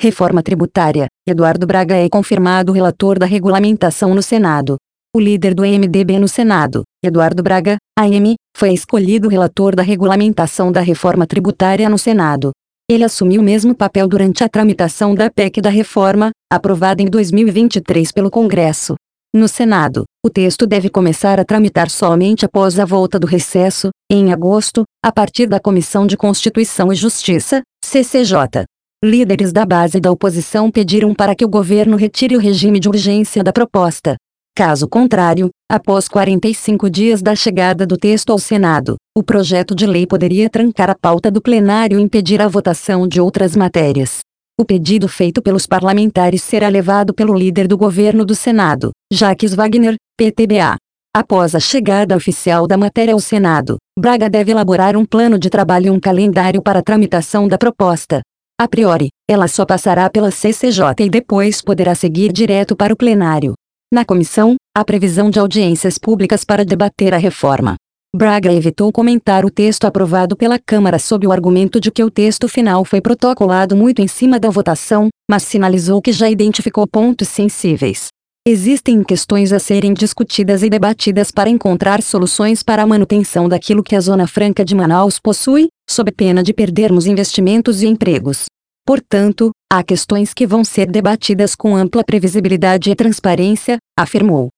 Reforma tributária. Eduardo Braga é confirmado relator da regulamentação no Senado. O líder do MDB no Senado, Eduardo Braga, AM, foi escolhido relator da regulamentação da reforma tributária no Senado. Ele assumiu o mesmo papel durante a tramitação da PEC da reforma, aprovada em 2023 pelo Congresso. No Senado, o texto deve começar a tramitar somente após a volta do recesso, em agosto, a partir da Comissão de Constituição e Justiça, CCJ. Líderes da base da oposição pediram para que o governo retire o regime de urgência da proposta. Caso contrário, após 45 dias da chegada do texto ao Senado, o projeto de lei poderia trancar a pauta do plenário e impedir a votação de outras matérias. O pedido feito pelos parlamentares será levado pelo líder do governo do Senado, Jacques Wagner, PTBA. Após a chegada oficial da matéria ao Senado, Braga deve elaborar um plano de trabalho e um calendário para a tramitação da proposta. A priori, ela só passará pela CCJ e depois poderá seguir direto para o plenário. Na comissão, há previsão de audiências públicas para debater a reforma. Braga evitou comentar o texto aprovado pela Câmara sob o argumento de que o texto final foi protocolado muito em cima da votação, mas sinalizou que já identificou pontos sensíveis. Existem questões a serem discutidas e debatidas para encontrar soluções para a manutenção daquilo que a Zona Franca de Manaus possui, sob pena de perdermos investimentos e empregos. Portanto, há questões que vão ser debatidas com ampla previsibilidade e transparência, afirmou.